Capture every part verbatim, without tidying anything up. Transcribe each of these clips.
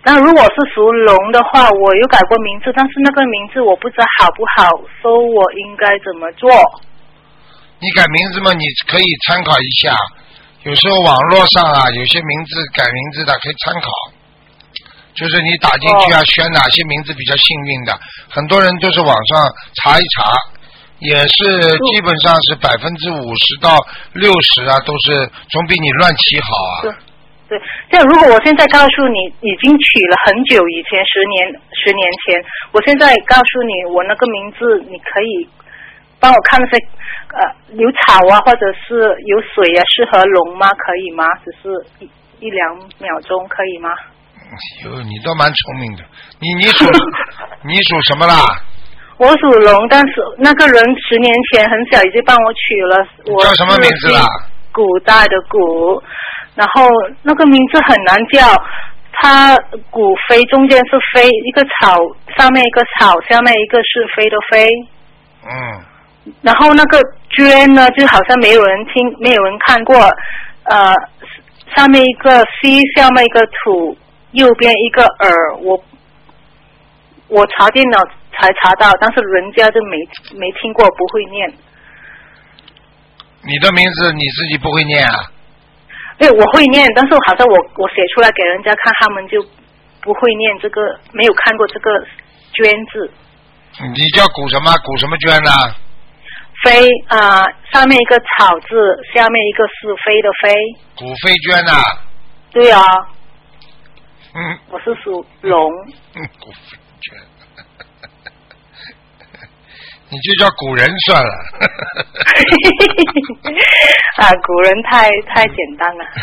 那如果是属龙的话，我有改过名字，但是那个名字我不知道好不好，所以我应该怎么做？ 你改名字嘛，你可以参考一下。有时候网络上啊，有些名字改名字的可以参考。就是你打进去啊，哦、选哪些名字比较幸运的，很多人都是网上查一查，也是基本上是百分之五十到六十啊，都是总比你乱起好啊。 对，对，这样如果我现在告诉你已经取了很久以前，十年十年前，我现在告诉你我那个名字，你可以帮我看那些呃有草啊，或者是有水啊，适合龙吗？可以吗？只是一一两秒钟，可以吗？ 哟，你倒蛮聪明的。你你属你属什么啦？ 我属龙，但是那个人十年前很小已经帮我取了。我叫什么名字啦？ 古代的古，然后那个名字很难叫。它古飞中间是飞，一个草上面一个草，下面一个是飞的飞。 嗯。 然后那个娟呢，就好像没有人听，没有人看过。呃，上面一个西，下面一个土。右边一个耳，我我查电脑才查到，但是人家就没没听过，不会念。 你的名字你自己不会念啊？ 对，我会念，但是好像我我写出来给人家看，他们就不会念这个，没有看过这个娟字。 你叫古什么？古什么娟呢？ 飞啊、呃，上面一个草字，下面一个是飞的飞。 古飞娟呐、啊？ 对啊。 嗯， 我是属龙。 嗯，古飞娟，你就叫古人算了。 啊，古人太太简单了。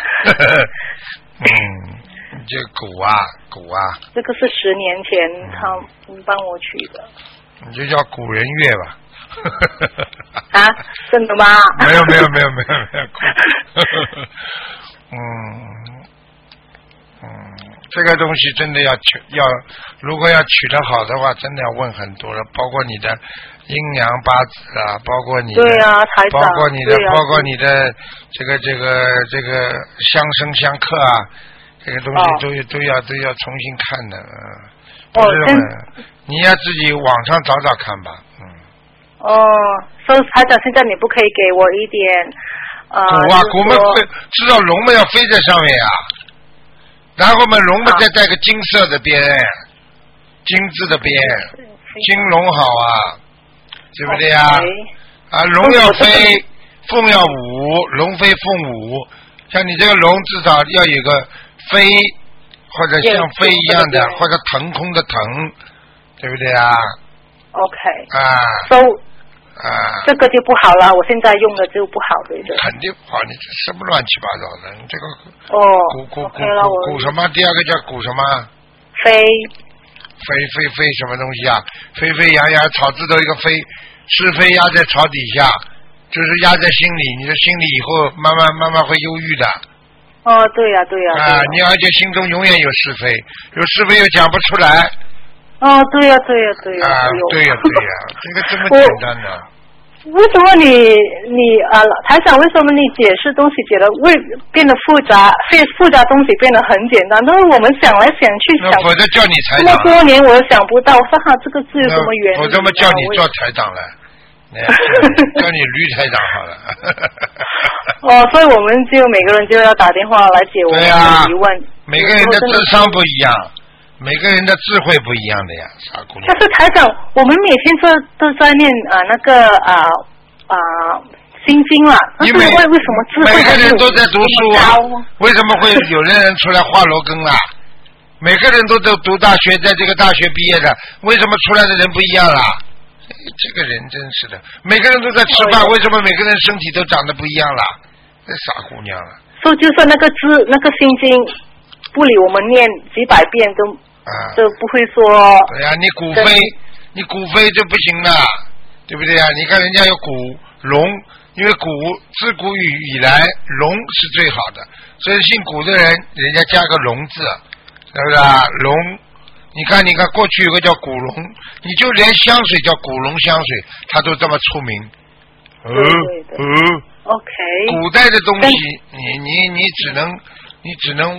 嗯，这古啊古啊。 这个是十年前他帮我取的。 你就叫古人月吧。 啊，真的吗？ 没有没有没有没有没有。嗯嗯。这个东西真的要取要，如果要取得好的话，真的要问很多了，包括你的阴阳八字啊，包括你的， 对啊，台长， 包括你的， 啊、 包括你的这个这个这个相生相克啊，这个东西都、哦、都要都要重新看的，嗯，不是吗？你要自己网上找找看吧，嗯。 哦，所以台长，现在你不可以给我一点呃， 鼓啊，鼓们飞，知道龙们要飞在上面啊。然后嘛，龙嘛再带个金色的边，金字的边，金龙好啊，对不对呀？啊，龙要飞，凤要舞，龙飞凤舞。像你这个龙，至少要有个飞，或者像飞一样的，或者腾空的腾，对不对啊 ？OK。 啊。 So。 啊， 这个就不好了，我现在用的就不好，对不对？ 肯定不好，你这什么乱七八糟的？你这个哦， 古古古古古什么？第二个叫古什么？ 飞飞飞飞什么东西啊？飞飞扬扬，草字头一个飞，是非压在草底下，就是压在心里，你的心里以后慢慢慢慢会忧郁的。 哦，对呀、啊、对呀、啊。 啊，你而且心中永远有是非，有是非又讲不出来。 哦，对呀、啊、对呀、啊、对呀、 啊。啊，对呀、啊、对呀、啊，这个这么简单的。 为什么你你啊台长？为什么你解释东西解得为变得复杂？非复杂东西变得很简单，但是我们想来想去想， 否则叫你台长。这么多年我想不到，我说哈这个字有什么原因？ 否则么叫你做台长了，叫你驴台长好了。 哦，所以我们就每个人就要打电话来解我们的疑问。 啊、每个人的智商不一样。每个人的智慧不一样的呀，傻姑娘。 但是台长，我们每天都都在念啊、呃、那个啊啊、呃、心经了，但是为为什么智慧每个人都在读书啊？为什么会有的人出来画罗根啊？每个人都都读大学，在这个大学毕业的，为什么出来的人不一样啦？这个人真是的，每个人都在吃饭，为什么每个人身体都长得不一样啦？这傻姑娘啊！ 所以就算那个字那个心经，不理我们念几百遍都。啊，就不会说。 对呀、啊，你骨飞，你骨飞就不行了，对不对呀、啊？你看人家有骨龙，因为古自古以来龙是最好的，所以姓古的人，人家加个龙字，是不是啊？龙，你看，你看，过去有个叫古龙，你就连香水叫古龙香水，它都这么出名。 呃呃 ，OK。 古代的东西，你你你只能，你只能。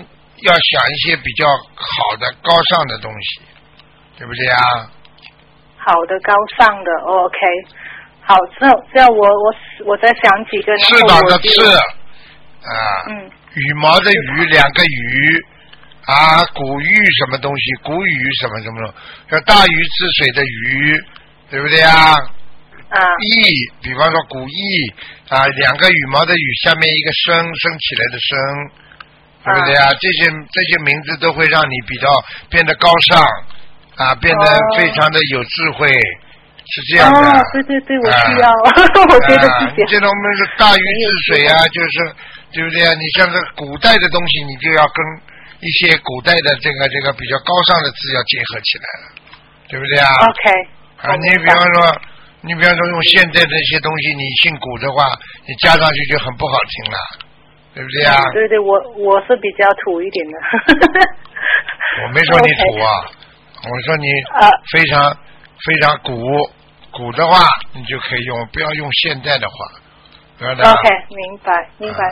要想一些比较好的高尚的东西，对不对啊？ 好的，高尚的、哦、，OK。好，这这样我我我再想几个。 翅膀的翅，啊， 嗯， 羽毛的羽，两个羽，啊，古玉什么东西？古羽什么什么？叫大禹治水的禹，对不对啊？ 啊。 翼，比方说古翼，啊，两个羽毛的羽，下面一个升，升起来的升，对不对啊？这些这些名字都会让你比较变得高尚，啊，变得非常的有智慧。哦是这样的， 哦，对对对，我需要，啊、我觉得自己。 这种我们是大禹治水啊，就是对不对啊？你像这古代的东西，你就要跟一些古代的这个这个比较高尚的字要结合起来了，对不对啊 ？OK。 啊，你比方说，你比方说用现在的一些东西，你姓古的话，你加上去就很不好听了，对不对啊？ 嗯、对对，我我是比较土一点的。 我没说你土啊， okay. 我说你非常。Uh, 非常古古的话，你就可以用，不要用现代的话。 OK， 明白明白。